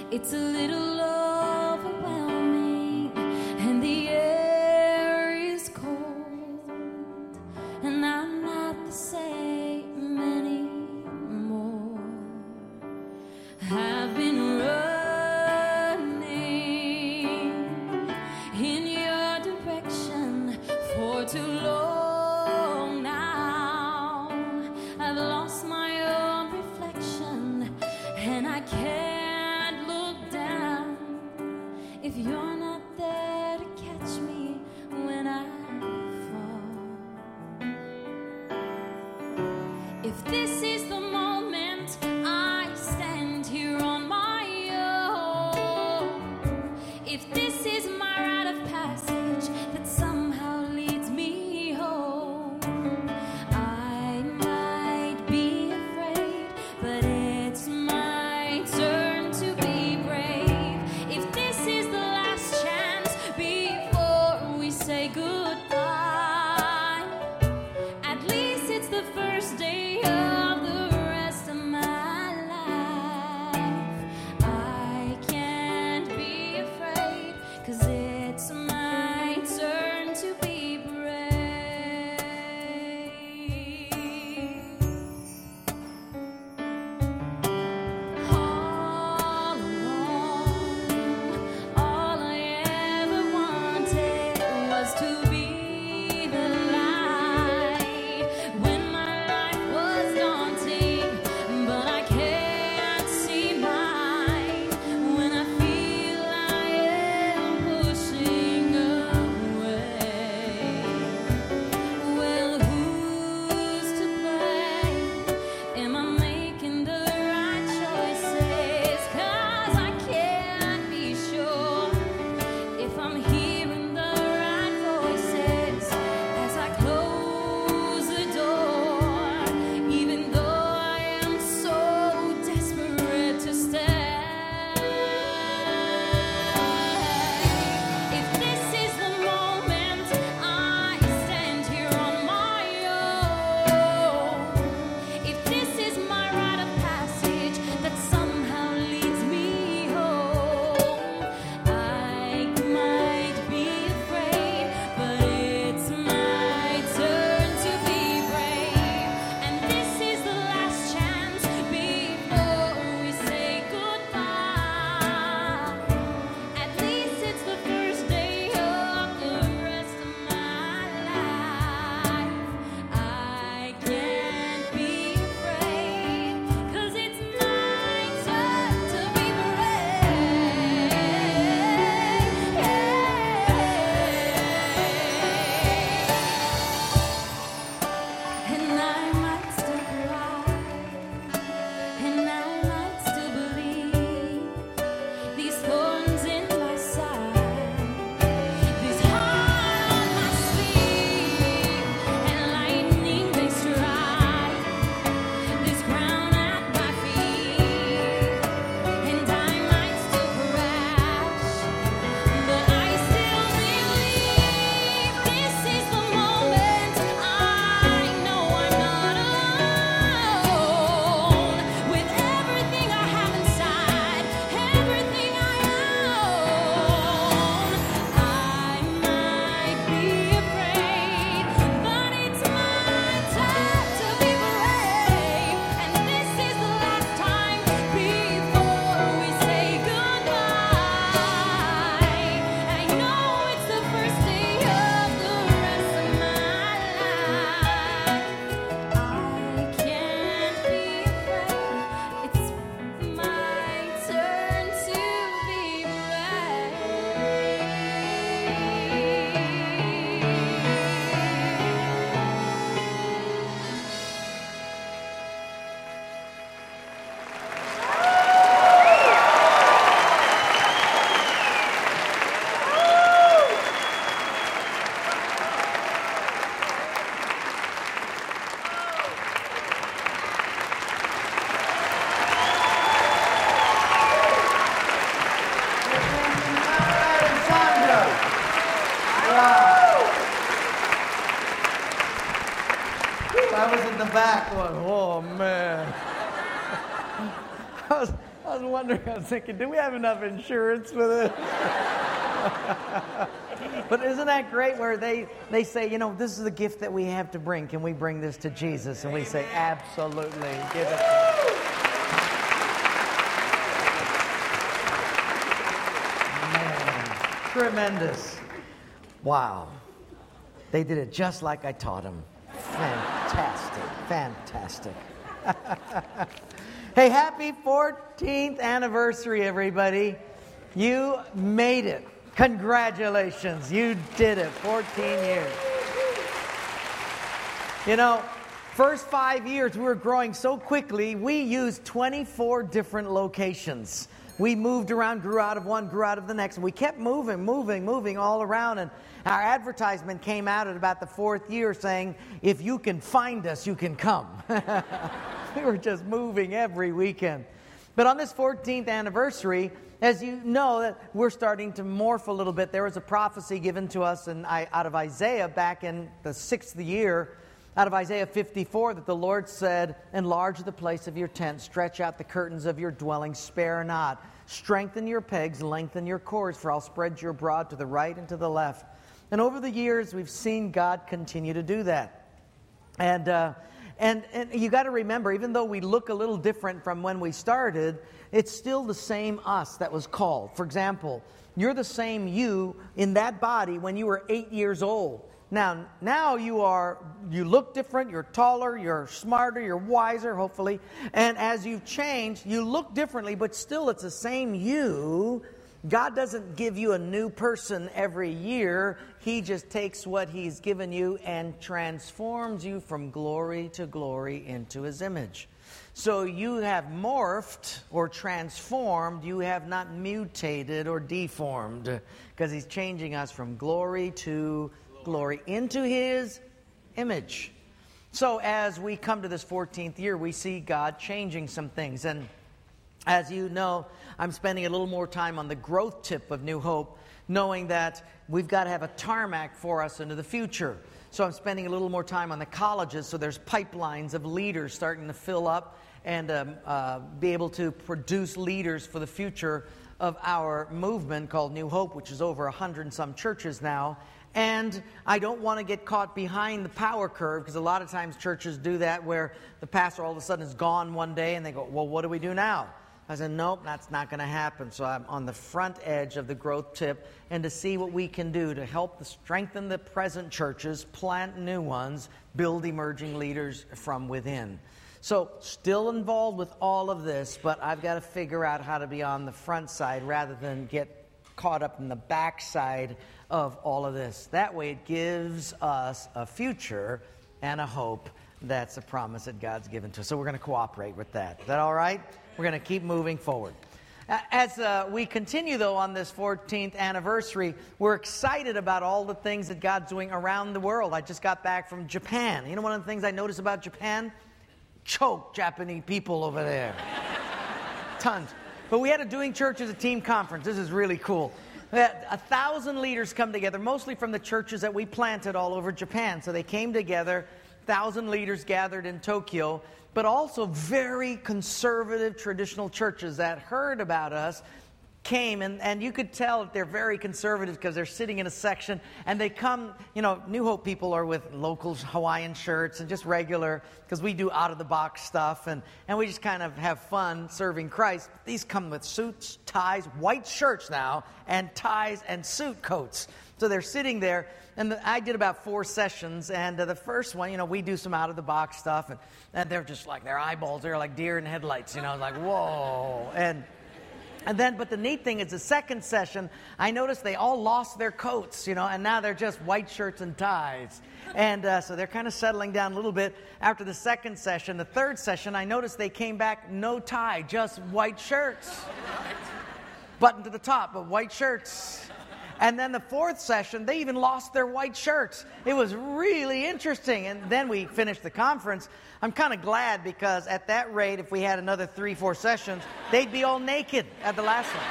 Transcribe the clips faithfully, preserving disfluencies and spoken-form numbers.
It's a little overwhelming, and the air is cold, and I'm not the same anymore. I've been running in your direction for too long now. I've lost my own reflection, and I can't look down if you're not there to catch me when I fall. If this is the moment I stand here on my own, if this is my rite of passage that somehow leads me home, I might be afraid, but it's my turn to be brave. If this is the last chance before we say goodbye, at least it's the first day of the rest of my life. I can't be afraid, 'cause it's my turn to be brave. All along, all I ever wanted was to be the light when my life was daunting, but I can't see mine when I feel I am pushing away. Well, who's to blame? Am I making the right choices? 'Cause I can't be sure if I'm hearing the right voices as I close the door, even though I am so desperate to stay. If this is the moment I stand here on my own, if this is my rite of passage that somehow leads me home, I might be afraid, but it's my turn to be brave. And this is the last chance before we say goodbye. At least it's the first day of the rest of my life. I can't be afraid, 'cause it's my turn to be brave. And I might still cry, and I might still believe these thorns in my side, this heart on my sleeve, and lightning they strike this ground at my feet. And I might still crash, but I still believe this is the moment. I know I'm not alone with everything I have inside, everything I own. I might be afraid, but it's my turn to be brave. And this is the last time before we say goodbye. I know it's the first day of the rest of my life. I can't be afraid. It's my turn to be Sandra. Wow. I was in the back one. Oh man. I was, I was wondering, I was thinking, do we have enough insurance for this? But isn't that great where they, they say, you know, this is the gift that we have to bring. Can we bring this to Jesus? And we say, absolutely. Give it to him. Man, tremendous. Wow. They did it just like I taught them. Fantastic. Fantastic. Hey, happy fourteenth anniversary, everybody. You made it. Congratulations. You did it. fourteen years. You know, first five years we were growing so quickly, we used twenty-four different locations. We moved around, grew out of one, grew out of the next. And we kept moving, moving, moving all around. And our advertisement came out at about the fourth year saying, if you can find us, you can come. We were just moving every weekend. But on this fourteenth anniversary, as you know, that we're starting to morph a little bit. There was a prophecy given to us in, out of Isaiah back in the sixth year, out of Isaiah fifty-four, that the Lord said, enlarge the place of your tent, stretch out the curtains of your dwelling, spare not. Strengthen your pegs, lengthen your cords, for I'll spread you abroad to the right and to the left. And over the years, we've seen God continue to do that. And uh, and, and you got to remember, even though we look a little different from when we started, it's still the same us that was called. For example, you're the same you in that body when you were eight years old. Now, now you are, you look different, you're taller, you're smarter, you're wiser, hopefully. And as you've changed, you look differently, but still it's the same you. God doesn't give you a new person every year. He just takes what He's given you and transforms you from glory to glory into His image. So you have morphed or transformed. You have not mutated or deformed, because He's changing us from glory to glory into His image. So as we come to this fourteenth year, we see God changing some things. And as you know, I'm spending a little more time on the growth tip of New Hope, knowing that we've got to have a tarmac for us into the future. So I'm spending a little more time on the colleges, so there's pipelines of leaders starting to fill up and um, uh, be able to produce leaders for the future of our movement called New Hope, which is over a hundred and some churches now. And I don't want to get caught behind the power curve, because a lot of times churches do that, where the pastor all of a sudden is gone one day and they go, well, what do we do now? I said, nope, that's not going to happen. So I'm on the front edge of the growth tip, and to see what we can do to help strengthen the present churches, plant new ones, build emerging leaders from within. So still involved with all of this, but I've got to figure out how to be on the front side rather than get caught up in the back side of all of this. That way it gives us a future and a hope. That's a promise that God's given to us. So we're going to cooperate with that. Is that all right? We're going to keep moving forward. As uh, we continue, though, on this fourteenth anniversary, we're excited about all the things that God's doing around the world. I just got back from Japan. You know one of the things I noticed about Japan? Choke Japanese people over there. Tons. But we had a Doing Church as a team conference. This is really cool. We had a thousand leaders come together, mostly from the churches that we planted all over Japan. So they came together, thousand leaders gathered in Tokyo, but also very conservative traditional churches that heard about us came, and, and you could tell that they're very conservative because they're sitting in a section, and they come, you know, New Hope people are with local Hawaiian shirts and just regular, because we do out-of-the-box stuff, and, and we just kind of have fun serving Christ. These come with suits, ties, white shirts now, and ties and suit coats. So they're sitting there, and the, I did about four sessions, and uh, the first one, you know, we do some out-of-the-box stuff, and, and they're just like, their eyeballs, they're like deer in headlights, you know, like, whoa, and... And then, but the neat thing is the second session, I noticed they all lost their coats, you know, and now they're just white shirts and ties. And uh, so they're kind of settling down a little bit after the second session. The third session, I noticed they came back no tie, just white shirts. Button to the top, but white shirts. And then the fourth session, they even lost their white shirts. It was really interesting. And then we finished the conference. I'm kind of glad, because at that rate, if we had another three, four sessions, they'd be all naked at the last one.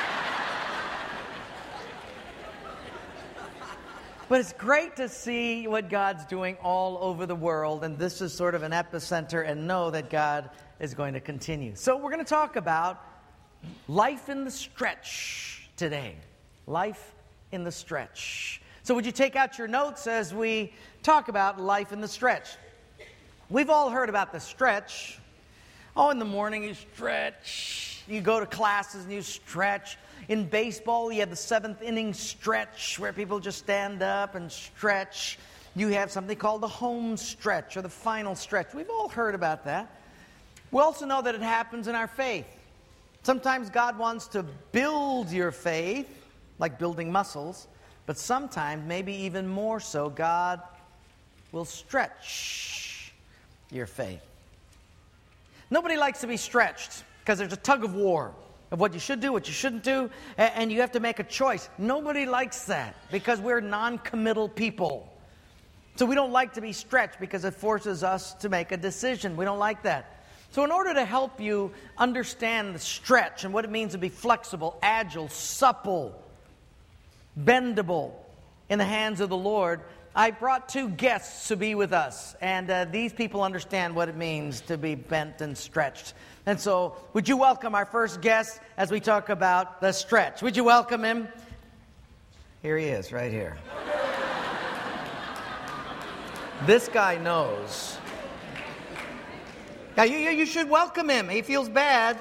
But it's great to see what God's doing all over the world. And this is sort of an epicenter, and know that God is going to continue. So we're going to talk about life in the stretch today. Life in the stretch. So would you take out your notes as we talk about life in the stretch? We've all heard about the stretch. Oh, in the morning you stretch. You go to classes and you stretch. In baseball, you have the seventh inning stretch where people just stand up and stretch. You have something called the home stretch or the final stretch. We've all heard about that. We also know that it happens in our faith. Sometimes God wants to build your faith, like building muscles, but sometimes, maybe even more so, God will stretch your faith. Nobody likes to be stretched because there's a tug of war of what you should do, what you shouldn't do, and you have to make a choice. Nobody likes that because we're non-committal people. So we don't like to be stretched because it forces us to make a decision. We don't like that. So in order to help you understand the stretch and what it means to be flexible, agile, supple, bendable in the hands of the Lord, I brought two guests to be with us. And uh, these people understand what it means to be bent and stretched. And so would you welcome our first guest as we talk about the stretch? Would you welcome him? Here he is, right here. This guy knows. Now, you, you should welcome him. He feels bad.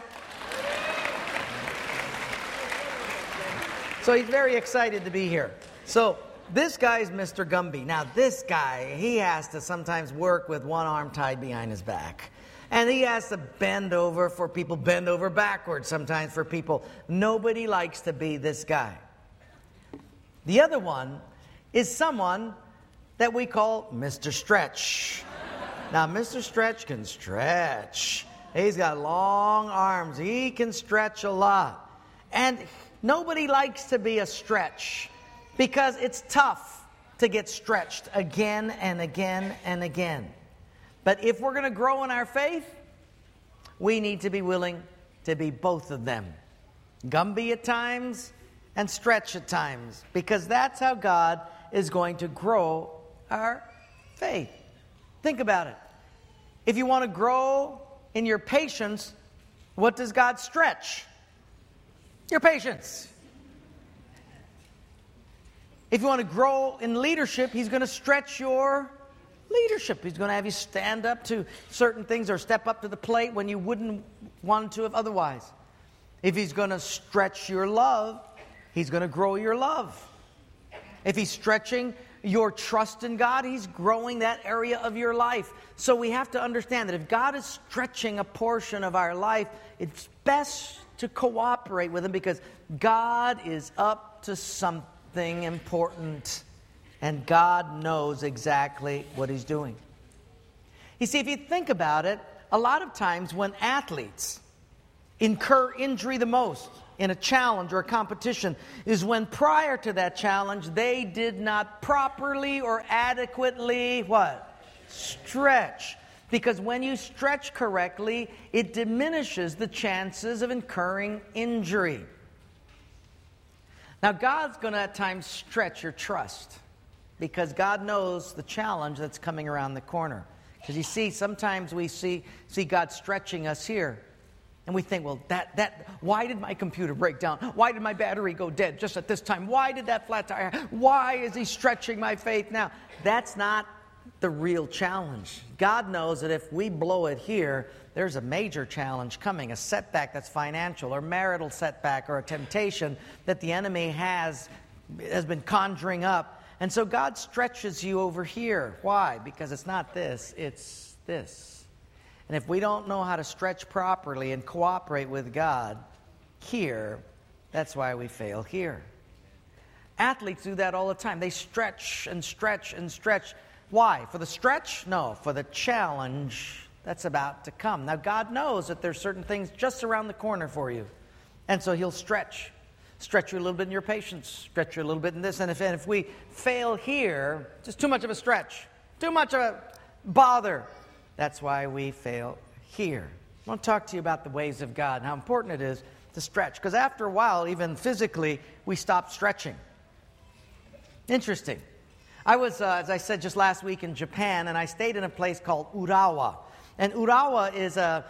So he's very excited to be here. So this guy's Mister Gumby. Now, this guy, he has to sometimes work with one arm tied behind his back. And he has to bend over for people, bend over backwards sometimes for people. Nobody likes to be this guy. The other one is someone that we call Mister Stretch. Now, Mister Stretch can stretch. He's got long arms. He can stretch a lot. And nobody likes to be a stretch because it's tough to get stretched again and again and again. But if we're going to grow in our faith, we need to be willing to be both of them. Gumby at times and stretch at times, because that's how God is going to grow our faith. Think about it. If you want to grow in your patience, what does God stretch? Your patience. If you want to grow in leadership, He's going to stretch your leadership. He's going to have you stand up to certain things or step up to the plate when you wouldn't want to have otherwise. If He's going to stretch your love, He's going to grow your love. If He's stretching your trust in God, He's growing that area of your life. So we have to understand that if God is stretching a portion of our life, it's best to cooperate with Him because God is up to something important. And God knows exactly what He's doing. You see, if you think about it, a lot of times when athletes incur injury the most in a challenge or a competition is when prior to that challenge they did not properly or adequately, what? Stretch. Because when you stretch correctly, it diminishes the chances of incurring injury. Now, God's going to at times stretch your trust, because God knows the challenge that's coming around the corner. Because you see, sometimes we see, see God stretching us here. And we think, well, that, that, why did my computer break down? Why did my battery go dead just at this time? Why did that flat tire? Why is He stretching my faith now? That's not the real challenge. God knows that if we blow it here, there's a major challenge coming, a setback that's financial or marital setback or a temptation that the enemy has, has been conjuring up. And so God stretches you over here. Why? Because it's not this, it's this. And if we don't know how to stretch properly and cooperate with God here, that's why we fail here. Athletes do that all the time. They stretch and stretch and stretch. Why? For the stretch? No, for the challenge that's about to come. Now, God knows that there's certain things just around the corner for you. And so He'll stretch. Stretch you a little bit in your patience. Stretch you a little bit in this. And if, and if we fail here, just too much of a stretch. Too much of a bother. That's why we fail here. I want to talk to you about the ways of God and how important it is to stretch. Because after a while, even physically, we stop stretching. Interesting. I was, uh, as I said just last week, in Japan, and I stayed in a place called Urawa. And Urawa is a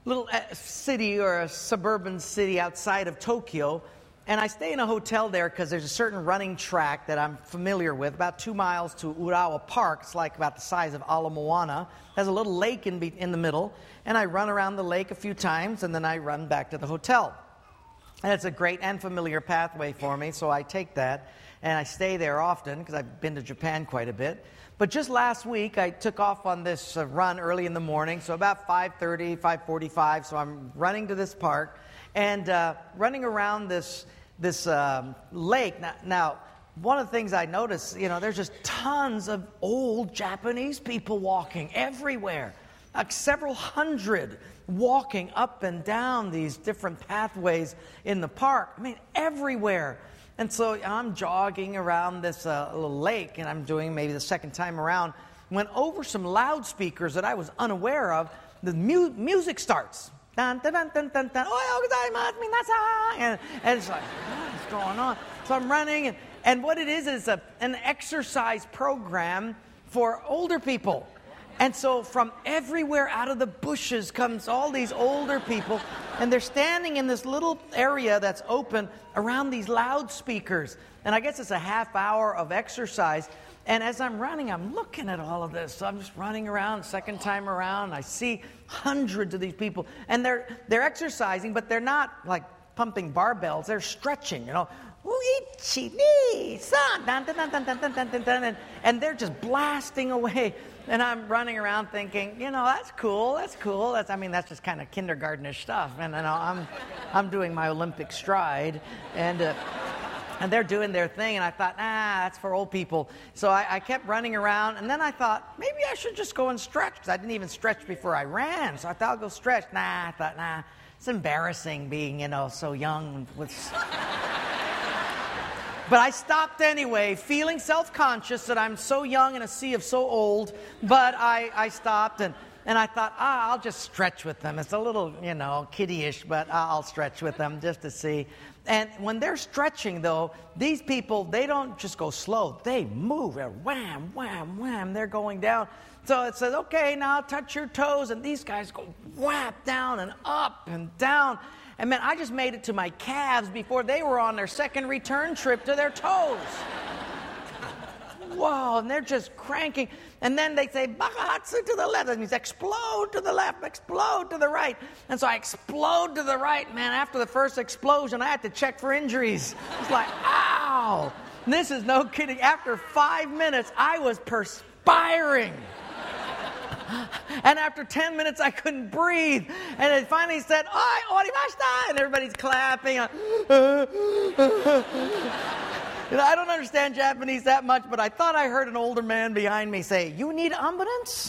little city or a suburban city outside of Tokyo. And I stay in a hotel there because there's a certain running track that I'm familiar with, about two miles to Urawa Park. It's like about the size of Ala Moana. It has a little lake in, be- in the middle. And I run around the lake a few times, and then I run back to the hotel. And it's a great and familiar pathway for me, so I take that. And I stay there often because I've been to Japan quite a bit. But just last week, I took off on this uh, run early in the morning, so about five thirty, five forty-five. So I'm running to this park. And uh, running around this this um, lake. Now, now, one of the things I noticed, you know, there's just tons of old Japanese people walking everywhere. Like several hundred walking up and down these different pathways in the park. I mean, everywhere. And so I'm jogging around this uh, little lake, and I'm doing maybe the second time around, when over some loudspeakers that I was unaware of, the mu- music starts. Dun, dun, dun, dun, dun, dun. And, and it's like, what is going on? So I'm running, and, and what it is is a, an exercise program for older people. And so from everywhere out of the bushes comes all these older people, and they're standing in this little area that's open around these loudspeakers. And I guess it's a half hour of exercise. And as I'm running, I'm looking at all of this. So I'm just running around, second time around, and I see hundreds of these people. And they're they're exercising, but they're not like pumping barbells. They're stretching, you know. And, and they're just blasting away. And I'm running around thinking, you know, that's cool, that's cool. That's I mean, that's just kind of kindergartenish stuff. And you know, I'm I'm doing my Olympic stride, and uh, and they're doing their thing. And I thought, nah, that's for old people. So I, I kept running around, and then I thought maybe I should just go and stretch, because I didn't even stretch before I ran. So I thought I'll go stretch. Nah, I thought, nah, it's embarrassing being, you know, so young with. But I stopped anyway, feeling self-conscious that I'm so young in a sea of so old. But I, I stopped, and, and I thought, ah, I'll just stretch with them. It's a little, you know, kiddie-ish, but I'll stretch with them just to see. And when they're stretching, though, these people, they don't just go slow. They move, and wham, wham, wham, they're going down. So it says, okay, now touch your toes. And these guys go whap down and up and down. And man, I just made it to my calves before they were on their second return trip to their toes. Whoa, and they're just cranking. And then they say, Bakahatsu to the left. That means explode to the left, explode to the right. And so I explode to the right. Man, after the first explosion, I had to check for injuries. It's like, ow. And this is no kidding. After five minutes, I was perspiring. And after ten minutes, I couldn't breathe. And it finally said, "Oi, orimashita!" And everybody's clapping. You know, I don't understand Japanese that much, but I thought I heard an older man behind me say, "You need ambulance?"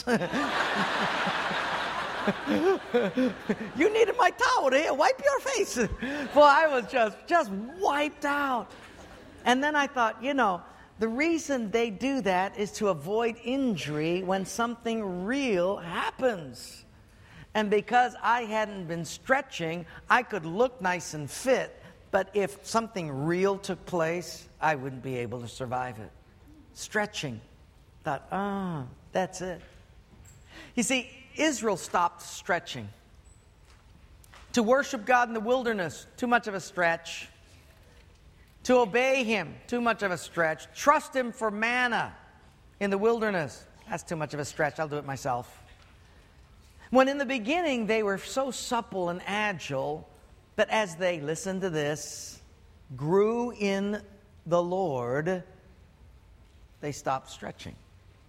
"You needed my towel here. Wipe your face." Well, I was just, just wiped out. And then I thought, you know, the reason they do that is to avoid injury when something real happens. And because I hadn't been stretching, I could look nice and fit, but if something real took place, I wouldn't be able to survive it. Stretching. Thought, ah, oh, that's it. You see, Israel stopped stretching. To worship God in the wilderness, too much of a stretch. To obey Him, too much of a stretch. Trust Him for manna in the wilderness. That's too much of a stretch. I'll do it myself. When in the beginning they were so supple and agile that as they, listen to this, grew in the Lord, they stopped stretching.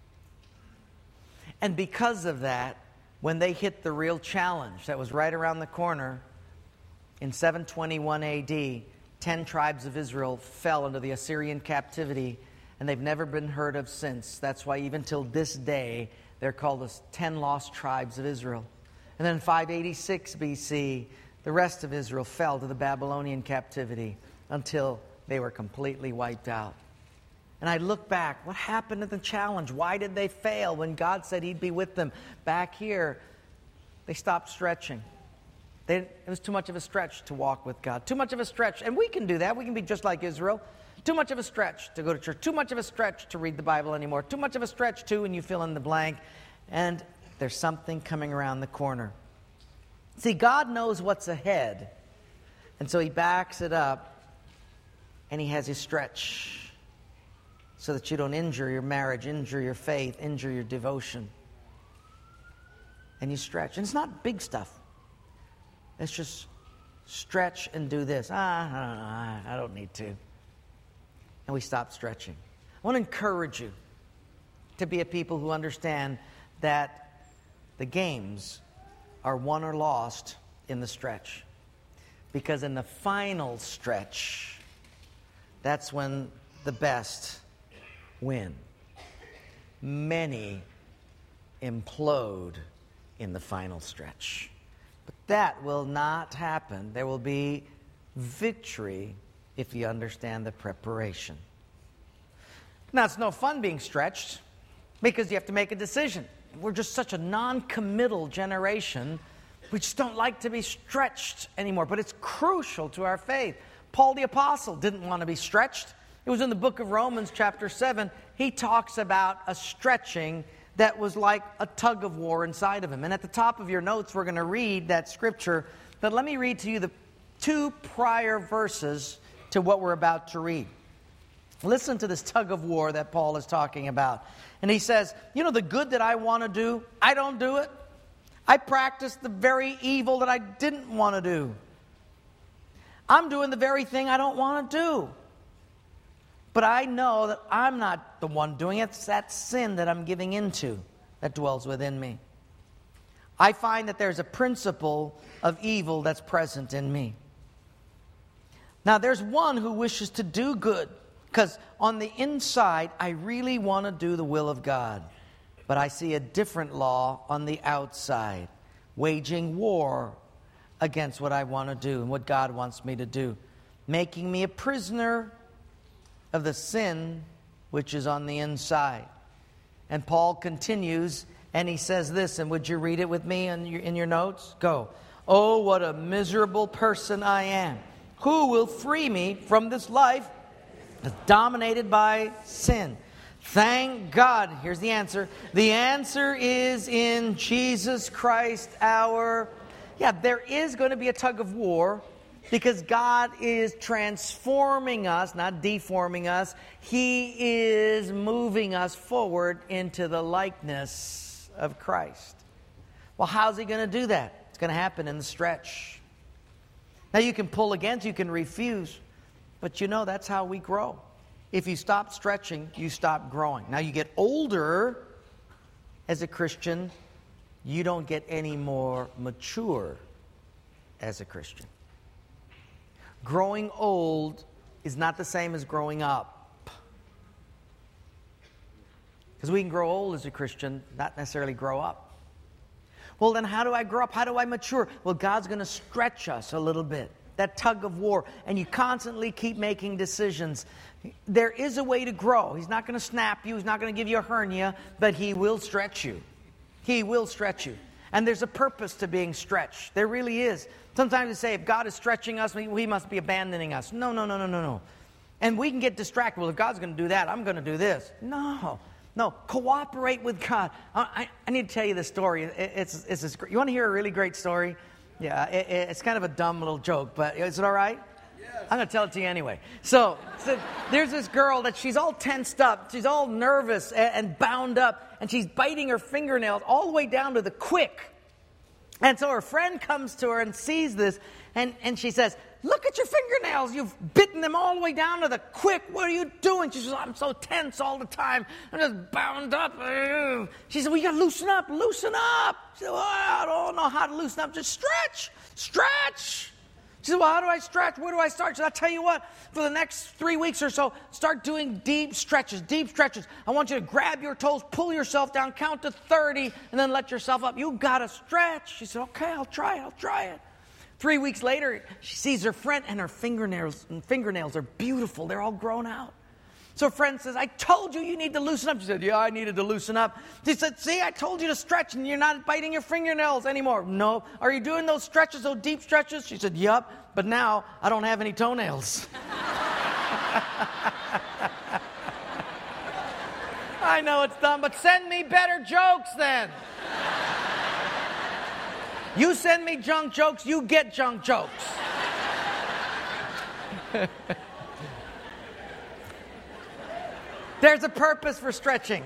And because of that, when they hit the real challenge that was right around the corner in seven twenty-one A D, Ten tribes of Israel fell into the Assyrian captivity, and they've never been heard of since. That's why even till this day, they're called the ten lost tribes of Israel. And then in five eighty-six B C, the rest of Israel fell to the Babylonian captivity until they were completely wiped out. And I look back, what happened to the challenge? Why did they fail when God said He'd be with them? Back here, they stopped stretching. They, it was too much of a stretch to walk with God. Too much of a stretch. And we can do that. We can be just like Israel. Too much of a stretch to go to church. Too much of a stretch to read the Bible anymore. Too much of a stretch, too, and you fill in the blank. And there's something coming around the corner. See, God knows what's ahead. And so he backs it up and he has you stretch so that you don't injure your marriage, injure your faith, injure your devotion. And you stretch. And it's not big stuff. It's just stretch and do this. Ah, I don't know. I don't need to. And we stop stretching. I want to encourage you to be a people who understand that the games are won or lost in the stretch. Because in the final stretch, that's when the best win. Many implode in the final stretch. But that will not happen. There will be victory if you understand the preparation. Now, it's no fun being stretched because you have to make a decision. We're just such a non-committal generation. We just don't like to be stretched anymore. But it's crucial to our faith. Paul the Apostle didn't want to be stretched. It was in the book of Romans chapter seven. He talks about a stretching that was like a tug of war inside of him. And at the top of your notes, we're going to read that scripture. But let me read to you the two prior verses to what we're about to read. Listen to this tug of war that Paul is talking about. And he says, you know, the good that I want to do, I don't do it. I practice the very evil that I didn't want to do. I'm doing the very thing I don't want to do. But I know that I'm not the one doing it. It's that sin that I'm giving into that dwells within me. I find that there's a principle of evil that's present in me. Now, there's one who wishes to do good, because on the inside, I really want to do the will of God. But I see a different law on the outside, waging war against what I want to do and what God wants me to do, making me a prisoner of the sin which is on the inside. And Paul continues, and he says this, and would you read it with me in your, in your notes? Go. Oh, what a miserable person I am. Who will free me from this life that's dominated by sin? Thank God. Here's the answer. The answer is in Jesus Christ our... Yeah, there is going to be a tug of war because God is transforming us, not deforming us. He is moving us forward into the likeness of Christ. Well, how's he going to do that? It's going to happen in the stretch. Now, you can pull against, you can refuse, but you know that's how we grow. If you stop stretching, you stop growing. Now, you get older as a Christian, you don't get any more mature as a Christian. Growing old is not the same as growing up. Because we can grow old as a Christian, not necessarily grow up. Well, then how do I grow up? How do I mature? Well, God's going to stretch us a little bit. That tug of war. And you constantly keep making decisions. There is a way to grow. He's not going to snap you. He's not going to give you a hernia. But He will stretch you. He will stretch you. And there's a purpose to being stretched. There really is. Sometimes we say, if God is stretching us, we must be abandoning us. No, no, no, no, no, no. And we can get distracted. Well, if God's going to do that, I'm going to do this. No. No, cooperate with God. I, I need to tell you this story. It, it's, it's this, you want to hear a really great story? Yeah, it, it, it's kind of a dumb little joke, but is it all right? Yes. I'm going to tell it to you anyway. So, so there's this girl that she's all tensed up. She's all nervous and, and bound up, and she's biting her fingernails all the way down to the quick. And so her friend comes to her and sees this, and, and she says, look at your fingernails. You've bitten them all the way down to the quick. What are you doing? She says, I'm so tense all the time. I'm just bound up. She said, well, you got to loosen up. Loosen up. She said, well, I don't know how to loosen up. Just stretch. Stretch. She said, well, how do I stretch? Where do I start? She said, I'll tell you what. For the next three weeks or so, start doing deep stretches, deep stretches. I want you to grab your toes, pull yourself down, count to thirty, and then let yourself up. You got to stretch. She said, okay, I'll try it. I'll try it. Three weeks later, she sees her friend, and her fingernails, fingernails are beautiful. They're all grown out. So her friend says, I told you you need to loosen up. She said, yeah, I needed to loosen up. She said, see, I told you to stretch, and you're not biting your fingernails anymore. No. Are you doing those stretches, those deep stretches? She said, yep, but now I don't have any toenails. I know it's dumb, but send me better jokes then. You send me junk jokes, you get junk jokes. There's a purpose for stretching.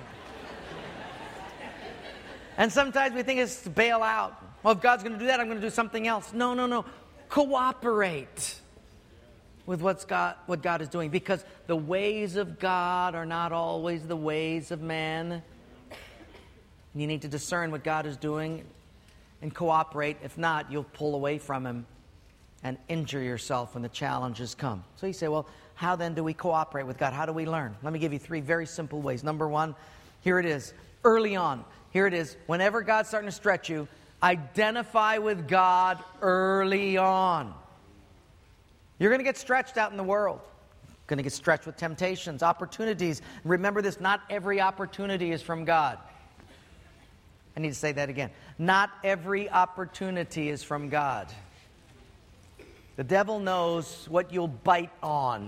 And sometimes we think it's to bail out. Well, if God's going to do that, I'm going to do something else. No, no, no. Cooperate with what's God, what God is doing. Because the ways of God are not always the ways of man. You need to discern what God is doing and cooperate. If not, you'll pull away from Him and injure yourself when the challenges come. So you say, well, how then do we cooperate with God? How do we learn? Let me give you three very simple ways. Number one, here it is. Early on, here it is. Whenever God's starting to stretch you, identify with God early on. You're going to get stretched out in the world. You're going to get stretched with temptations, opportunities. Remember this, not every opportunity is from God. I need to say that again. Not every opportunity is from God. The devil knows what you'll bite on.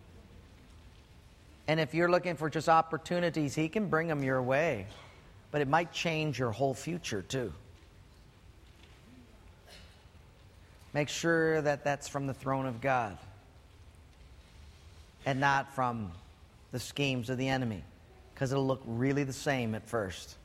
And if you're looking for just opportunities, he can bring them your way. But it might change your whole future too. Make sure that that's from the throne of God and not from the schemes of the enemy, because it'll look really the same at first.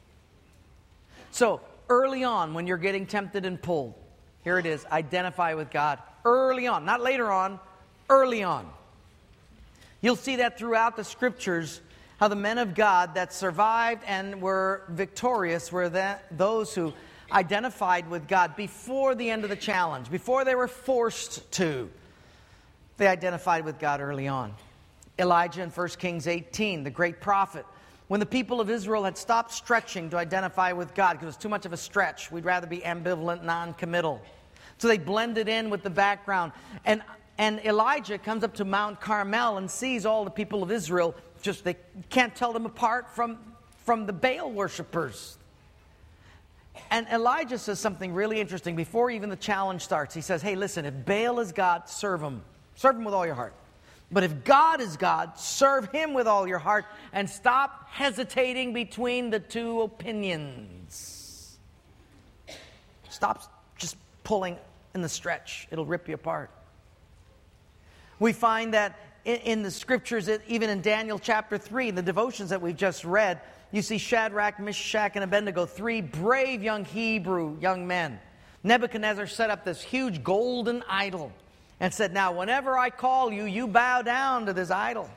So, early on, when you're getting tempted and pulled, here it is, identify with God early on, not later on, early on. You'll see that throughout the Scriptures, how the men of God that survived and were victorious were that, those who identified with God before the end of the challenge, before they were forced to. They identified with God early on. Elijah in First Kings eighteen, the great prophet, when the people of Israel had stopped stretching to identify with God because it was too much of a stretch, we'd rather be ambivalent, non-committal. So they blended in with the background. And, and Elijah comes up to Mount Carmel and sees all the people of Israel, just they can't tell them apart from, from the Baal worshipers. And Elijah says something really interesting before even the challenge starts. He says, hey, listen, if Baal is God, serve him. Serve him with all your heart. But if God is God, serve Him with all your heart and stop hesitating between the two opinions. Stop just pulling in the stretch. It'll rip you apart. We find that in, in the Scriptures, even in Daniel chapter three, the devotions that we've just read, you see Shadrach, Meshach, and Abednego, three brave young Hebrew young men. Nebuchadnezzar set up this huge golden idol and said, now, whenever I call you, you bow down to this idol.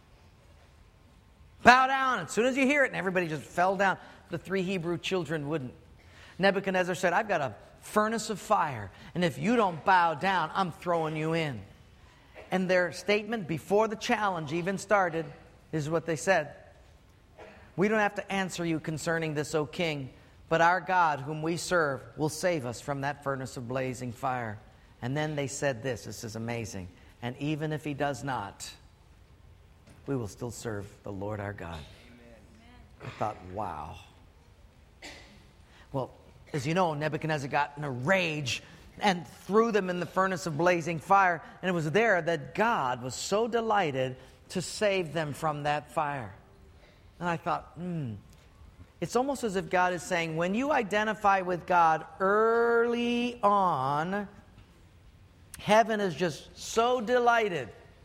Bow down. As soon as you hear it, and everybody just fell down. The three Hebrew children wouldn't. Nebuchadnezzar said, I've got a furnace of fire, and if you don't bow down, I'm throwing you in. And their statement before the challenge even started is what they said. We don't have to answer you concerning this, O king, but our God, whom we serve, will save us from that furnace of blazing fire. And then they said this, this is amazing. And even if He does not, we will still serve the Lord our God. Amen. I thought, wow. Well, as you know, Nebuchadnezzar got in a rage and threw them in the furnace of blazing fire. And it was there that God was so delighted to save them from that fire. And I thought, hmm. It's almost as if God is saying, when you identify with God early on, heaven is just so delighted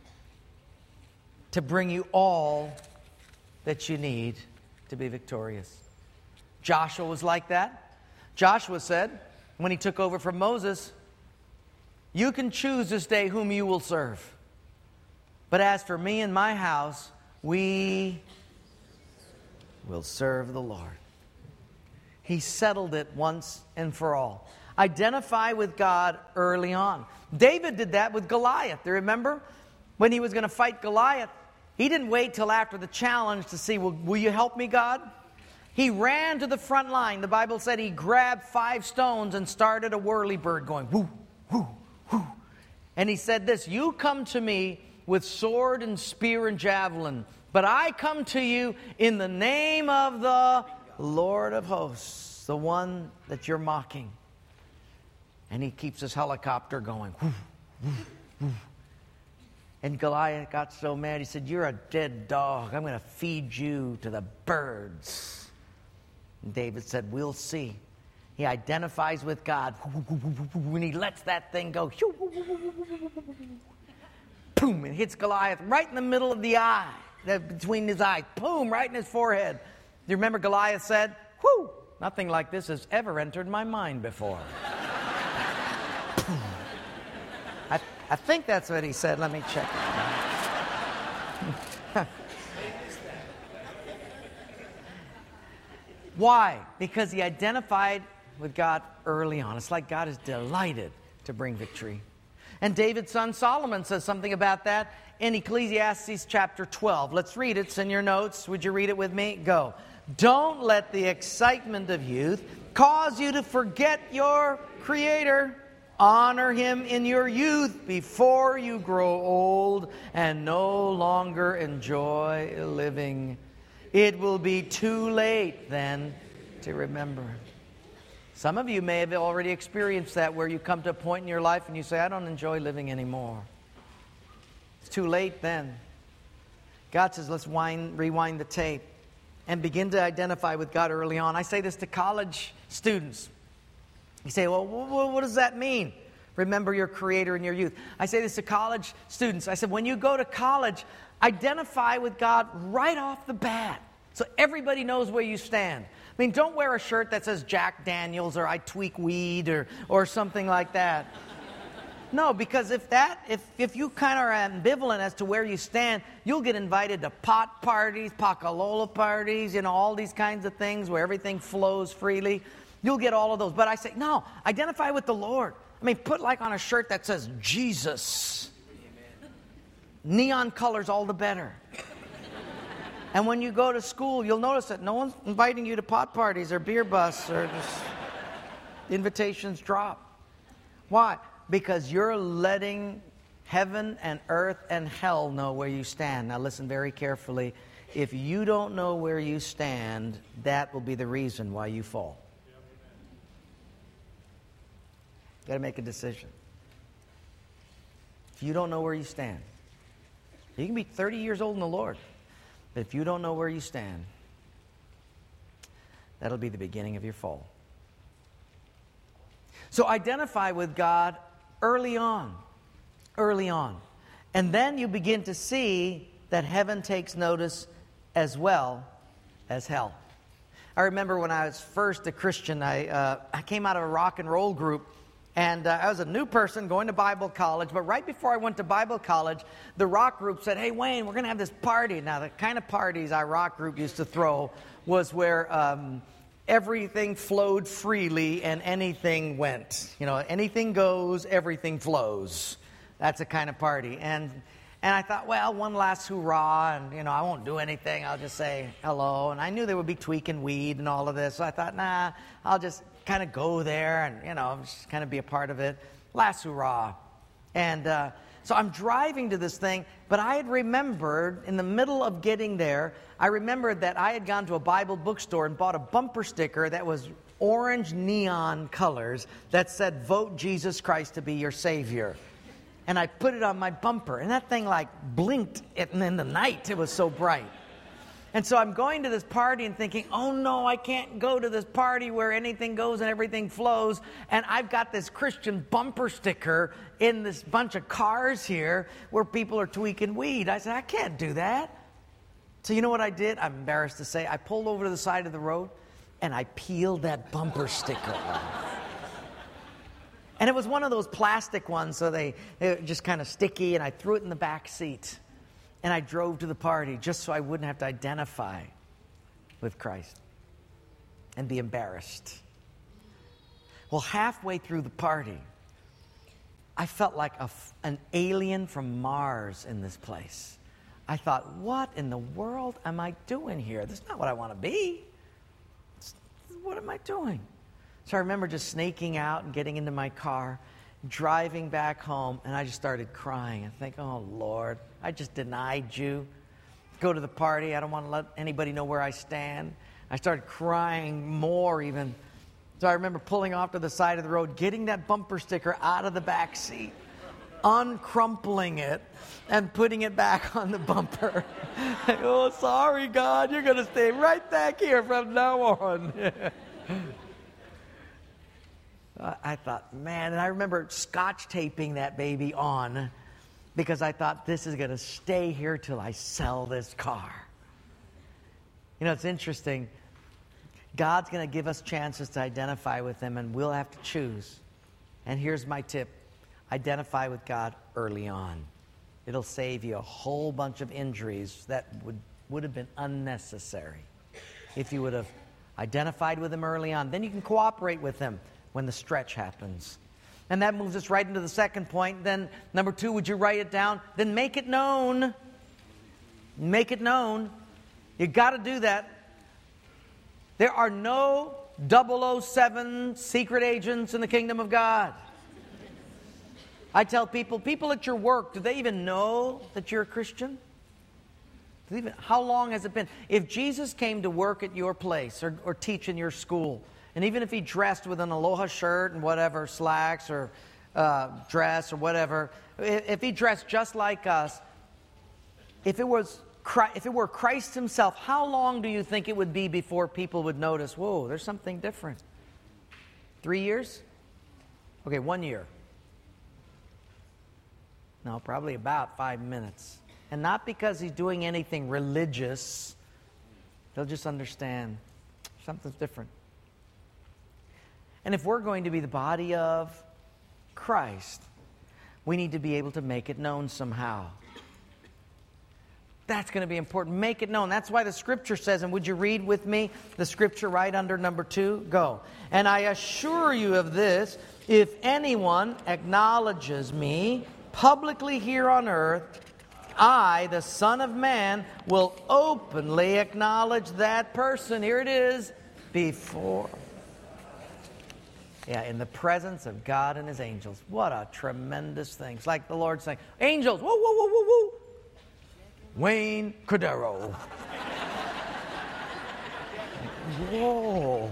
to bring you all that you need to be victorious. Joshua was like that. Joshua said, when he took over from Moses, you can choose this day whom you will serve. But as for me and my house, we will serve the Lord. He settled it once and for all. Identify with God early on. David did that with Goliath. Do you remember? When he was going to fight Goliath, he didn't wait till after the challenge to see, will, will you help me, God? He ran to the front line. The Bible said he grabbed five stones and started a whirlybird going, whoo, whoo, whoo. And he said this, you come to me with sword and spear and javelin, but I come to you in the name of the Lord of hosts, the one that you're mocking. And he keeps his helicopter going. Whoo, whoo, whoo. And Goliath got so mad, he said, you're a dead dog. I'm going to feed you to the birds. And David said, we'll see. He identifies with God. When he lets that thing go, boom, it hits Goliath right in the middle of the eye, between his eyes. Boom, right in his forehead. Do you remember Goliath said, whew, nothing like this has ever entered my mind before. I, I think that's what he said. Let me check it. Why? Because he identified with God early on. It's like God is delighted to bring victory. And David's son Solomon says something about that in Ecclesiastes chapter twelve. Let's read it. It's in your notes. Would you read it with me? Go. Don't let the excitement of youth cause you to forget your Creator. Honor Him in your youth before you grow old and no longer enjoy living. It will be too late then to remember. Some of you may have already experienced that, where you come to a point in your life and you say, I don't enjoy living anymore. It's too late then. God says, let's wind, rewind the tape and begin to identify with God early on. I say this to college students. You say, well, what does that mean? Remember your Creator in your youth. I say this to college students. I said, when you go to college, identify with God right off the bat, so everybody knows where you stand. I mean, don't wear a shirt that says Jack Daniels or I tweak weed or, or something like that. No, because if that, if, if you kind of are ambivalent as to where you stand, you'll get invited to pot parties, Pacalola parties, you know, all these kinds of things where everything flows freely. You'll get all of those. But I say, no, identify with the Lord. I mean, put like on a shirt that says Jesus. Amen. Neon colors, all the better. And when you go to school, you'll notice that no one's inviting you to pot parties or beer busts or just invitations drop. Why? Because you're letting heaven and earth and hell know where you stand. Now listen very carefully. If you don't know where you stand, that will be the reason why you fall. You've got to make a decision. If you don't know where you stand, you can be thirty years old in the Lord. But if you don't know where you stand, that'll be the beginning of your fall. So identify with God early on. Early on. And then you begin to see that heaven takes notice as well as hell. I remember when I was first a Christian, I, uh, I came out of a rock and roll group. And uh, I was a new person going to Bible college. But right before I went to Bible college, the rock group said, hey, Wayne, we're going to have this party. Now, the kind of parties our rock group used to throw was where um, everything flowed freely and anything went. You know, anything goes, everything flows. That's a kind of party. And and I thought, well, one last hurrah, and, you know, I won't do anything. I'll just say hello. And I knew they would be tweaking weed and all of this. So I thought, nah, I'll just kind of go there and, you know, just kind of be a part of it. Last hurrah. And uh, so I'm driving to this thing, but I had remembered in the middle of getting there, I remembered that I had gone to a Bible bookstore and bought a bumper sticker that was orange neon colors that said, vote Jesus Christ to be your Savior. And I put it on my bumper, and that thing like blinked in the night. It was so bright. And so I'm going to this party and thinking, oh no, I can't go to this party where anything goes and everything flows. And I've got this Christian bumper sticker in this bunch of cars here where people are tweaking weed. I said, I can't do that. So you know what I did? I'm embarrassed to say. I pulled over to the side of the road and I peeled that bumper sticker off. And it was one of those plastic ones, so they, they were just kind of sticky, and I threw it in the back seat. And I drove to the party just so I wouldn't have to identify with Christ and be embarrassed. Well, halfway through the party, I felt like a, an alien from Mars in this place. I thought, what in the world am I doing here? This is not what I want to be. What am I doing? So I remember just snaking out and getting into my car, driving back home, and I just started crying and think, oh, Lord, I just denied you. Go to the party. I don't want to let anybody know where I stand. I started crying more even. So I remember pulling off to the side of the road, getting that bumper sticker out of the back seat, uncrumpling it, and putting it back on the bumper. Oh, sorry, God, you're going to stay right back here from now on. Uh, I thought, man, and I remember scotch taping that baby on because I thought this is going to stay here till I sell this car. You know, it's interesting. God's going to give us chances to identify with Him, and we'll have to choose. And here's my tip. Identify with God early on. It'll save you a whole bunch of injuries that would, would have been unnecessary if you would have identified with Him early on. Then you can cooperate with Him when the stretch happens. And that moves us right into the second point. Then, number two, would you write it down? Then make it known. Make it known. You got to do that. There are no double oh seven secret agents in the kingdom of God. I tell people, people at your work, do they even know that you're a Christian? Do they even, how long has it been? If Jesus came to work at your place or, or teach in your school, and even if He dressed with an aloha shirt and whatever, slacks or uh, dress or whatever, if, if He dressed just like us, if it was Christ, if it were Christ Himself, how long do you think it would be before people would notice, whoa, there's something different? Three years? Okay, one year. No, probably about five minutes. And not because He's doing anything religious. They'll just understand something's different. And if we're going to be the body of Christ, we need to be able to make it known somehow. That's going to be important. Make it known. That's why the Scripture says, and would you read with me the Scripture right under number two? Go. And I assure you of this, if anyone acknowledges me publicly here on earth, I, the Son of Man, will openly acknowledge that person. Here it is, before. Yeah, in the presence of God and His angels. What a tremendous thing. It's like the Lord saying, angels, whoa, whoa, whoa, whoa, whoa. Wayne Cordero. Whoa.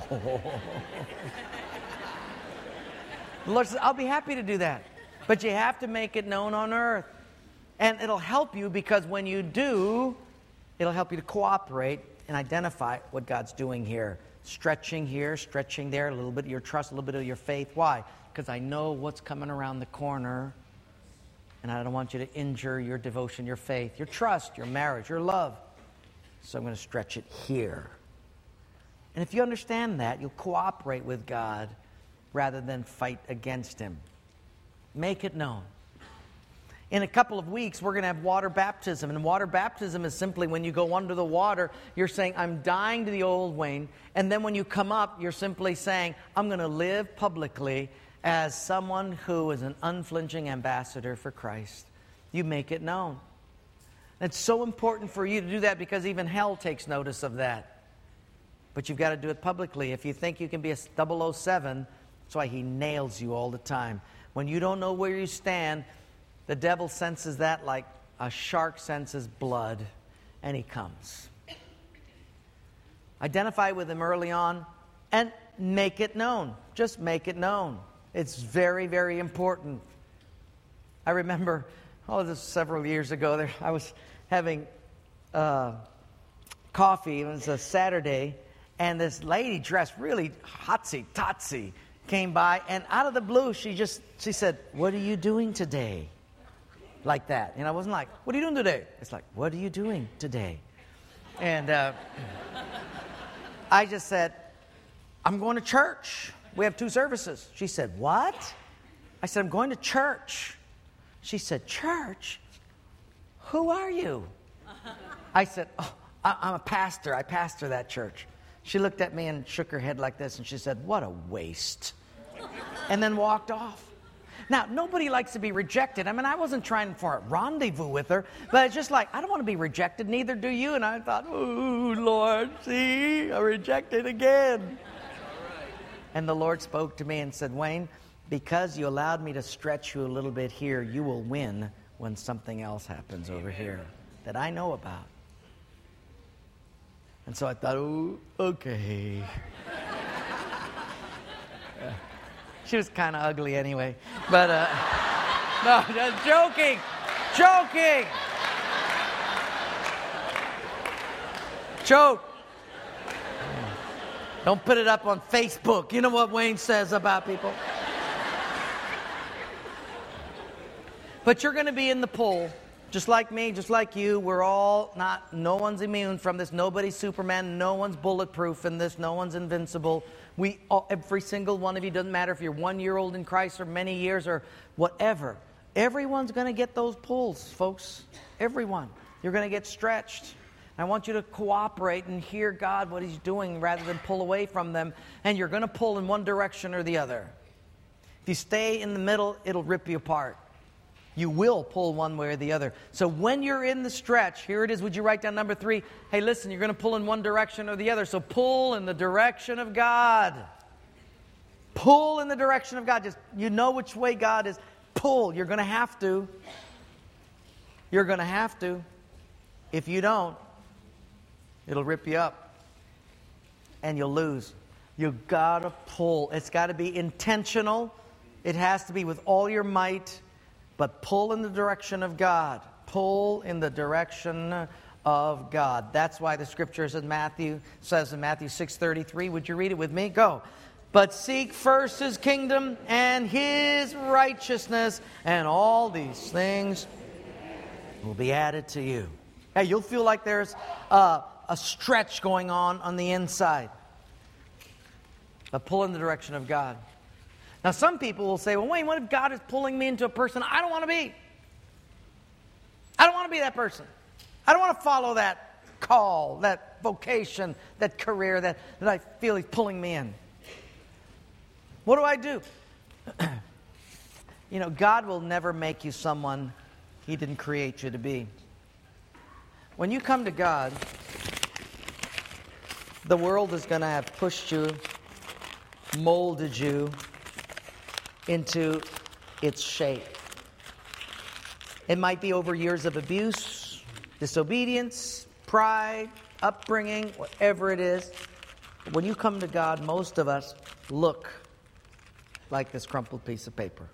The Lord says, I'll be happy to do that. But you have to make it known on earth. And it'll help you because when you do, it'll help you to cooperate and identify what God's doing here. Stretching here, stretching there, a little bit of your trust, a little bit of your faith. Why? Because I know what's coming around the corner. And I don't want you to injure your devotion, your faith, your trust, your marriage, your love. So I'm going to stretch it here. And if you understand that, you'll cooperate with God rather than fight against Him. Make it known. In a couple of weeks, we're going to have water baptism. And water baptism is simply when you go under the water, you're saying, I'm dying to the old Wayne. And then when you come up, you're simply saying, I'm going to live publicly as someone who is an unflinching ambassador for Christ. You make it known. It's so important for you to do that because even hell takes notice of that. But you've got to do it publicly. If you think you can be a double oh seven, that's why he nails you all the time. When you don't know where you stand, the devil senses that like a shark senses blood, and he comes. Identify with him early on and make it known. Just make it known. It's very, very important. I remember, oh, this was several years ago, there, I was having uh, coffee. It was a Saturday, and this lady dressed really hotsy-totsy came by, and out of the blue, she just, she said, what are you doing today? Like that. And I wasn't like, what are you doing today? It's like, what are you doing today? And uh, I just said, I'm going to church. We have two services. She said, what? I said, I'm going to church. She said, church? Who are you? I said, oh, I- I'm a pastor. I pastor that church. She looked at me and shook her head like this, and she said, what a waste. And then walked off. Now, nobody likes to be rejected. I mean, I wasn't trying for a rendezvous with her, but it's just like, I don't want to be rejected, neither do you. And I thought, oh, Lord, see, I'm rejected again. And the Lord spoke to me and said, Wayne, because you allowed me to stretch you a little bit here, you will win when something else happens over here that I know about. And so I thought, oh, okay. She was kind of ugly anyway. But, uh, no, just joking. Joking. Joke. Don't put it up on Facebook. You know what Wayne says about people. But you're going to be in the pull. Just like me, just like you, we're all not, no one's immune from this. Nobody's Superman. No one's bulletproof in this. No one's invincible. We, all, every single one of you, doesn't matter if you're one year old in Christ or many years or whatever. Everyone's going to get those pulls, folks. Everyone. You're going to get stretched. I want you to cooperate and hear God, what He's doing, rather than pull away from them. And you're going to pull in one direction or the other. If you stay in the middle, it'll rip you apart. You will pull one way or the other. So when you're in the stretch, here it is. Would you write down number three? Hey, listen, you're going to pull in one direction or the other. So pull in the direction of God. Pull in the direction of God. Just, you know which way God is. Pull. You're going to have to. You're going to have to. If you don't, it'll rip you up. And you'll lose. You've got to pull. It's got to be intentional. It has to be with all your might. But pull in the direction of God. Pull in the direction of God. That's why the scripture says, Matthew says in Matthew six thirty-three. Would you read it with me? Go. But seek first His kingdom and His righteousness, and all these things will be added to you. Hey, you'll feel like there's a, a stretch going on on the inside. But pull in the direction of God. Now, some people will say, well, wait, what if God is pulling me into a person I don't want to be? I don't want to be that person. I don't want to follow that call, that vocation, that career that, that I feel He's pulling me in. What do I do? You know, God will never make you someone He didn't create you to be. When you come to God, the world is going to have pushed you, molded you into its shape. It might be over years of abuse, disobedience, pride, upbringing, whatever it is. But when you come to God, most of us look like this crumpled piece of paper.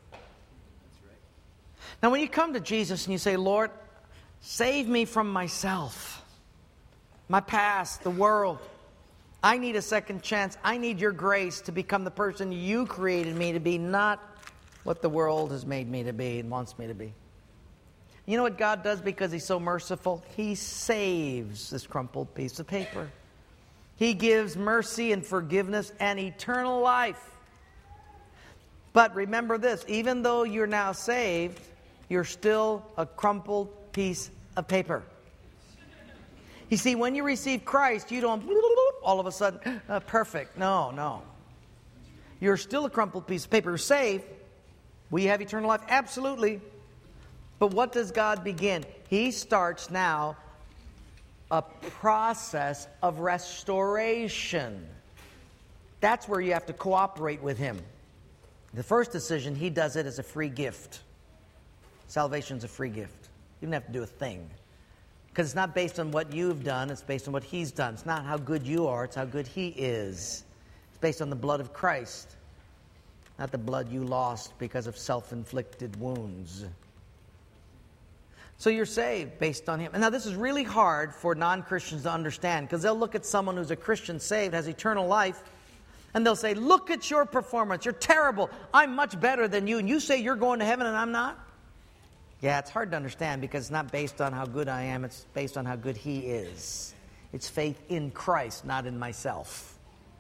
Now, when you come to Jesus and you say, Lord, save me from myself, my past, the world. I need a second chance. I need your grace to become the person you created me to be, not what the world has made me to be and wants me to be. You know what God does because He's so merciful? He saves this crumpled piece of paper. He gives mercy and forgiveness and eternal life. But remember this, even though you're now saved, you're still a crumpled piece of paper. You see, when you receive Christ, you don't all of a sudden, uh, perfect. No, no. You're still a crumpled piece of paper. You're saved. Will you have eternal life? Absolutely. But what does God begin? He starts now a process of restoration. That's where you have to cooperate with Him. The first decision, He does it as a free gift. Salvation's a free gift. You don't have to do a thing. Because it's not based on what you've done, it's based on what He's done. It's not how good you are, it's how good He is. It's based on the blood of Christ, not the blood you lost because of self-inflicted wounds. So you're saved based on Him. And now this is really hard for non-Christians to understand, because they'll look at someone who's a Christian, saved, has eternal life, and they'll say, look at your performance, you're terrible, I'm much better than you, and you say you're going to heaven and I'm not? Yeah, it's hard to understand because it's not based on how good I am. It's based on how good He is. It's faith in Christ, not in myself.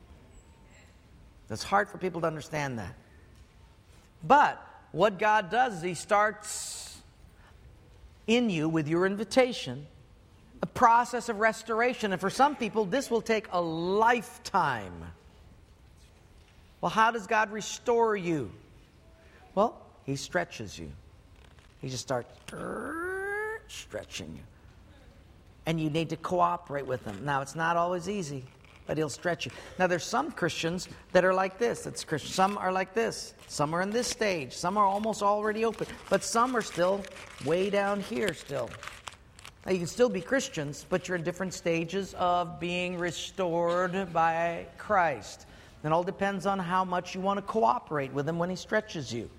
It's hard for people to understand that. But what God does is He starts in you with your invitation a process of restoration. And for some people, this will take a lifetime. Well, how does God restore you? Well, He stretches you. He just starts stretching you. And you need to cooperate with Him. Now, it's not always easy, but He'll stretch you. Now, there's some Christians that are like this. It's Christian. Some are like this. Some are in this stage. Some are almost already open. But some are still way down here still. Now, you can still be Christians, but you're in different stages of being restored by Christ. It all depends on how much you want to cooperate with Him when He stretches you.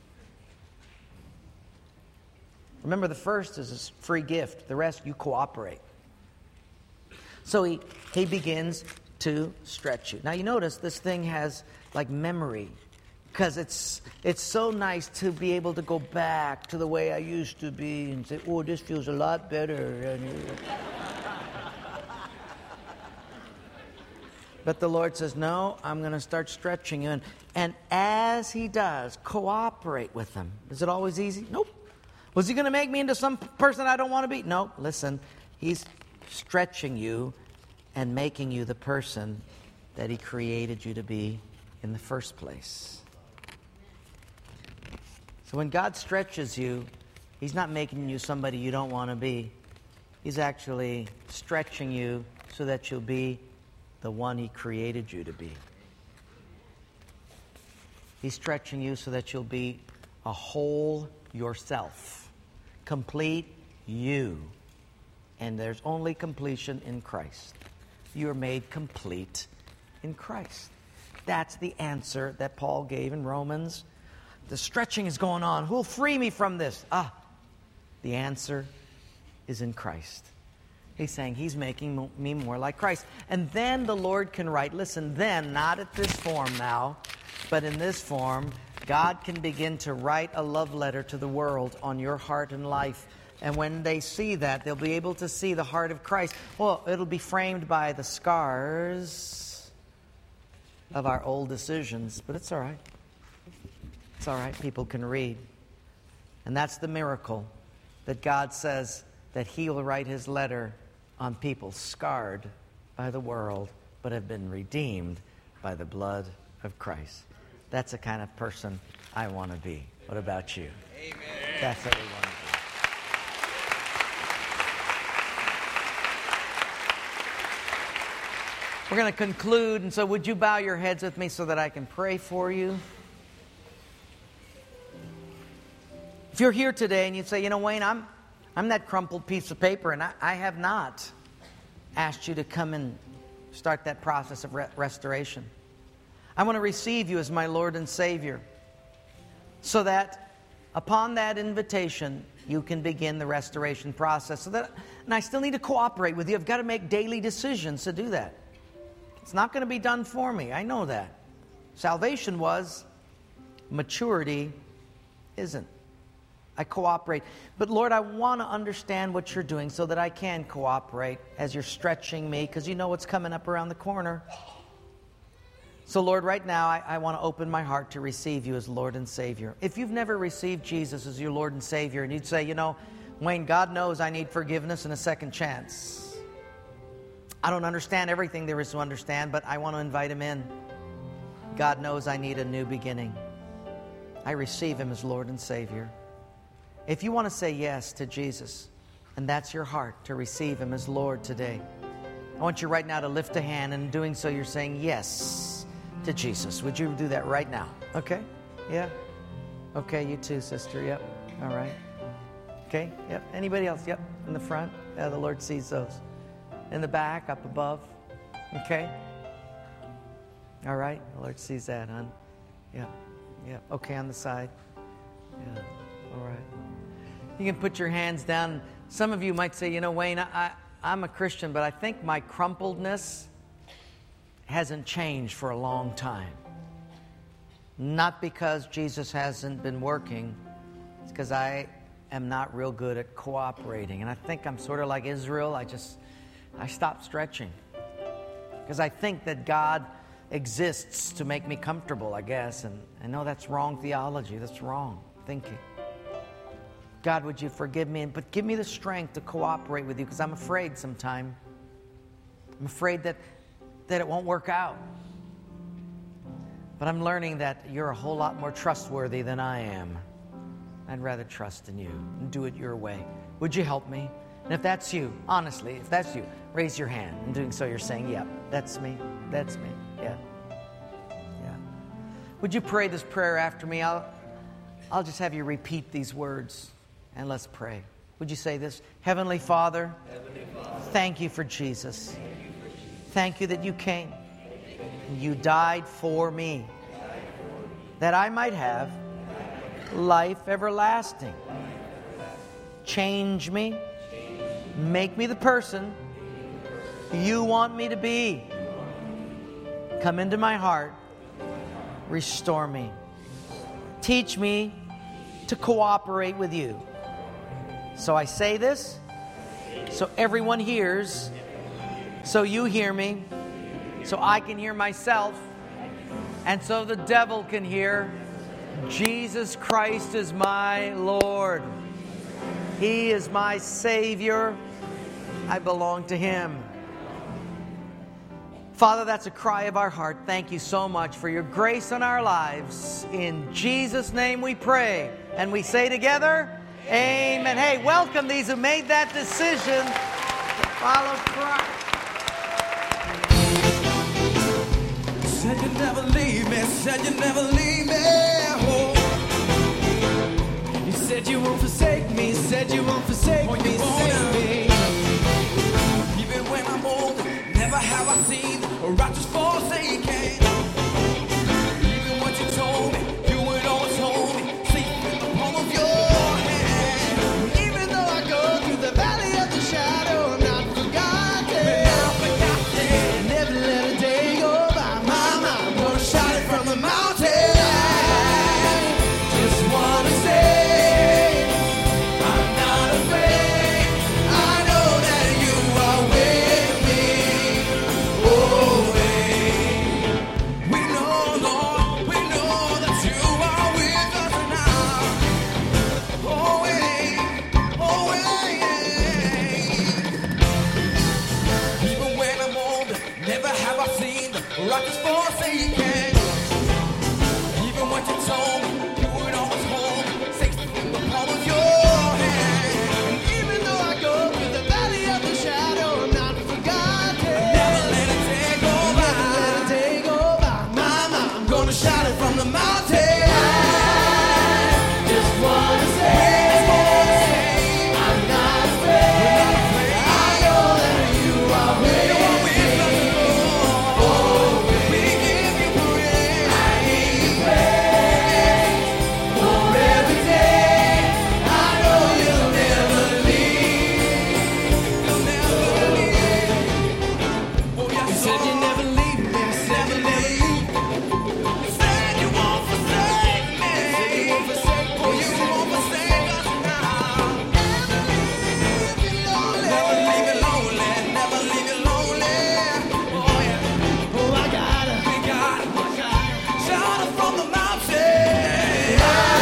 Remember, the first is a free gift. The rest, you cooperate. So he, he begins to stretch you. Now, you notice this thing has like memory. Because it's it's so nice to be able to go back to the way I used to be and say, oh, this feels a lot better. But the Lord says, no, I'm going to start stretching you. And, and as He does, cooperate with Him. Is it always easy? Nope. Was He going to make me into some person I don't want to be? No. Listen, He's stretching you and making you the person that He created you to be in the first place. So when God stretches you, He's not making you somebody you don't want to be. He's actually stretching you so that you'll be the one He created you to be. He's stretching you so that you'll be a whole yourself. Complete you. And there's only completion in Christ. You are made complete in Christ. That's the answer that Paul gave in Romans. The stretching is going on. Who'll free me from this? Ah, the answer is in Christ. He's saying He's making me more like Christ. And then the Lord can write, listen, then, not at this form now, but in this form, God can begin to write a love letter to the world on your heart and life. And when they see that, they'll be able to see the heart of Christ. Well, it'll be framed by the scars of our old decisions, but it's all right. It's all right. People can read. And that's the miracle that God says that He will write His letter on people scarred by the world, but have been redeemed by the blood of Christ. That's the kind of person I want to be. What about you? Amen. That's what we want to be. We're going to conclude, and so would you bow your heads with me so that I can pray for you? If you're here today and you say, you know, Wayne, I'm I'm that crumpled piece of paper, and I, I have not asked you to come and start that process of re- restoration. I want to receive you as my Lord and Savior so that upon that invitation, you can begin the restoration process. So that, and I still need to cooperate with you. I've got to make daily decisions to do that. It's not going to be done for me. I know that. Salvation was. Maturity isn't. I cooperate. But Lord, I want to understand what you're doing so that I can cooperate as you're stretching me, because you know what's coming up around the corner. So Lord, right now, I, I want to open my heart to receive you as Lord and Savior. If you've never received Jesus as your Lord and Savior, and you'd say, you know, Wayne, God knows I need forgiveness and a second chance. I don't understand everything there is to understand, but I want to invite Him in. God knows I need a new beginning. I receive Him as Lord and Savior. If you want to say yes to Jesus, and that's your heart to receive Him as Lord today, I want you right now to lift a hand, and in doing so you're saying yes to Jesus. Would you do that right now? Okay? Yeah? Okay, you too, sister. Yep. All right. Okay? Yep. Anybody else? Yep. In the front? Yeah, the Lord sees those. In the back, up above? Okay? All right. The Lord sees that, hon. Yeah. Yeah. Okay, on the side. Yeah. All right. You can put your hands down. Some of you might say, you know, Wayne, I, I'm a Christian, but I think my crumpledness hasn't changed for a long time. Not because Jesus hasn't been working. It's because I am not real good at cooperating. And I think I'm sort of like Israel. I just, I stopped stretching. Because I think that God exists to make me comfortable, I guess. And I know that's wrong theology. That's wrong thinking. God, would you forgive me? But give me the strength to cooperate with you, because I'm afraid sometime. I'm afraid that, that it won't work out. But I'm learning that you're a whole lot more trustworthy than I am. I'd rather trust in you and do it your way. Would you help me? And if that's you, honestly, if that's you, raise your hand. In doing so, you're saying, yeah, that's me. That's me. Yeah. Yeah. Would you pray this prayer after me? I'll, I'll just have you repeat these words. And let's pray. Would you say this? Heavenly Father, Heavenly Father, thank you for Jesus. Thank you, for Jesus. Thank you that you came. You died for me, that I might have life everlasting. Change me. Make me the person you want me to be. Come into my heart. Restore me. teach me to cooperate with you. So I say this so everyone hears, so you hear me, so I can hear myself, and so the devil can hear. Jesus Christ is my Lord. He is my Savior. I belong to Him. Father, that's a cry of our heart. Thank you so much for your grace on our lives. In Jesus' name we pray. And we say together, amen. Hey, welcome these who made that decision to follow Christ. Said you never leave me, said you never leave me. Oh. You said you won't forsake me, said you won't forsake me, save me. Even when I'm old, never have I seen a righteous forsaken. Even what you told me, you would always hold me safe in the palm of your hand. Even though I go through the valley of the shadow, I'm not forgotten. Not forgotten. Never let a day go by. Mama, I'm gonna shout it from the mountain. Just wanna say, I'm not afraid. I know that you are with me. We know, Lord, we know that you are with us now. Always, always. Even when I'm old, never have I seen the righteous forsaken. Even what you told me, you would always hold me safe in the palm of your hand. And even though I go through the valley of the shadow, I'm not forgotten. Never let a day go by. Never let a day go by. Mama, I'm gonna shout it from the mountain. Just wanna say, I'm not afraid. I know that you are with me. Oh, we give you praise. I give you praise for every day. I know you'll never leave. You'll never leave. Oh, yes, you said you never leave me. Never leave. You said you won't forsake me. Said you won't forsake me. Oh, you won't forsake us now. Never leave me lonely. Never leave me lonely. Oh, yeah. Oh, I got it. We got it. Shout it from the mountain.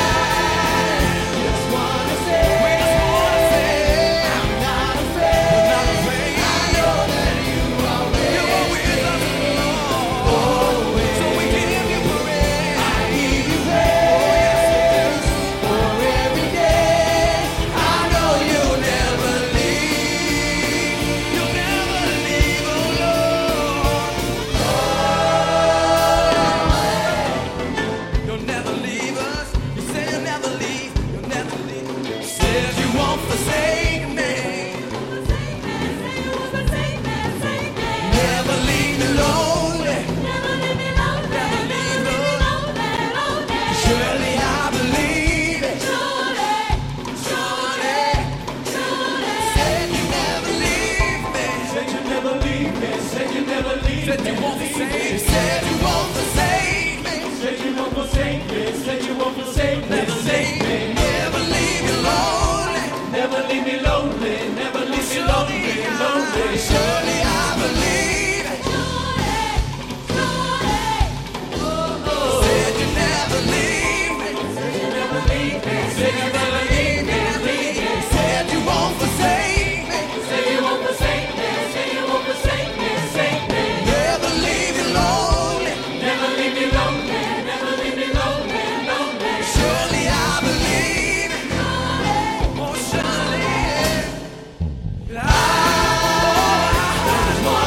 Just wanna say, we just wanna say, I'm not afraid. We're not afraid. I know that you are with you are with us, Lord. So we give you praise. I give you praise for every day. I know you'll never leave. You'll never leave, oh Lord. You'll never leave us. You said you'll never leave. You'll never leave. You said you won't forsake me. Never leave me lonely. Never leave me lonely. Surely I believe it. Surely. Said you never leave me. Said you never leave me. Said you never leave me. Said you won't forsake me. Said you won't forsake me. Said you won't forsake me. Said you won't forsake me. Never leave me. Never leave me lonely. Never leave me lonely. Never leave me lonely. Lonely. Surely I believe it. Said you never leave me. Said you never leave me. Said you never leave me. Said you won't forsake me. Said you won't forsake me. Said you won't forsake me. Never leave me lonely. Never leave me lonely. Never leave me lonely. Lonely. Surely I believe it. Oh, surely. I, oh, I,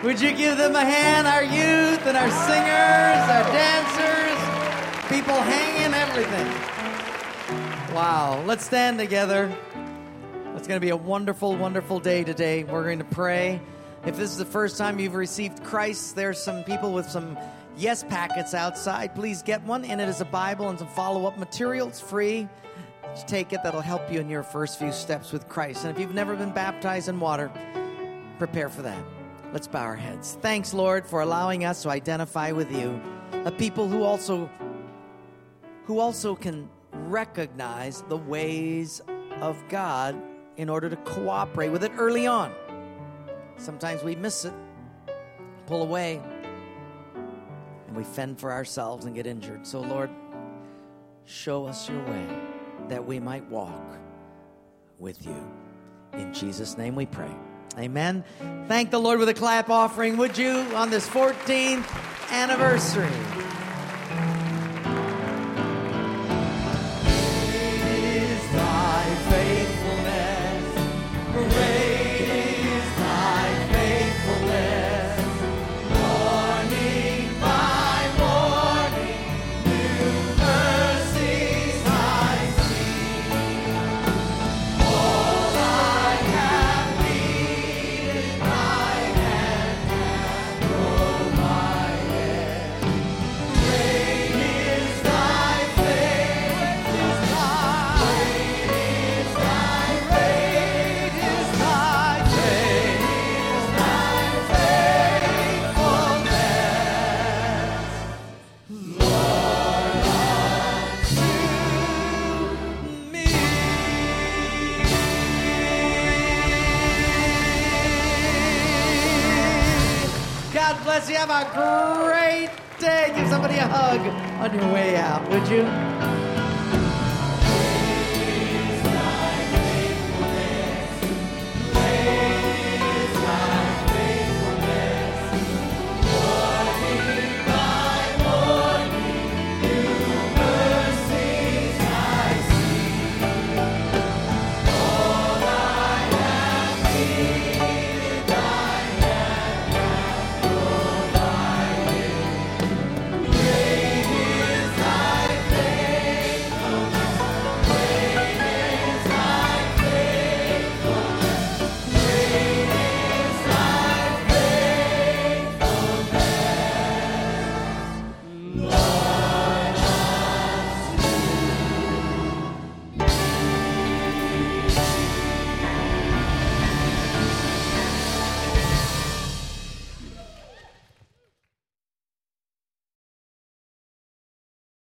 Would you give them a hand, our youth and our singers, our dancers, people hanging, everything. Wow. Let's stand together. It's going to be a wonderful, wonderful day today. We're going to pray. If this is the first time you've received Christ, there's some people with some yes packets outside. Please get one. In it is a Bible and some follow-up material. It's free. Just take it. That'll help you in your first few steps with Christ. And if you've never been baptized in water, prepare for that. Let's bow our heads. Thanks, Lord, for allowing us to identify with you, a people who also, who also can recognize the ways of God in order to cooperate with it early on. Sometimes we miss it, pull away, and we fend for ourselves and get injured. So, Lord, show us your way that we might walk with you. In Jesus' name we pray. Amen. Thank the Lord with a clap offering, would you, on this fourteenth anniversary. You have a great day. Give somebody a hug on your way out, would you?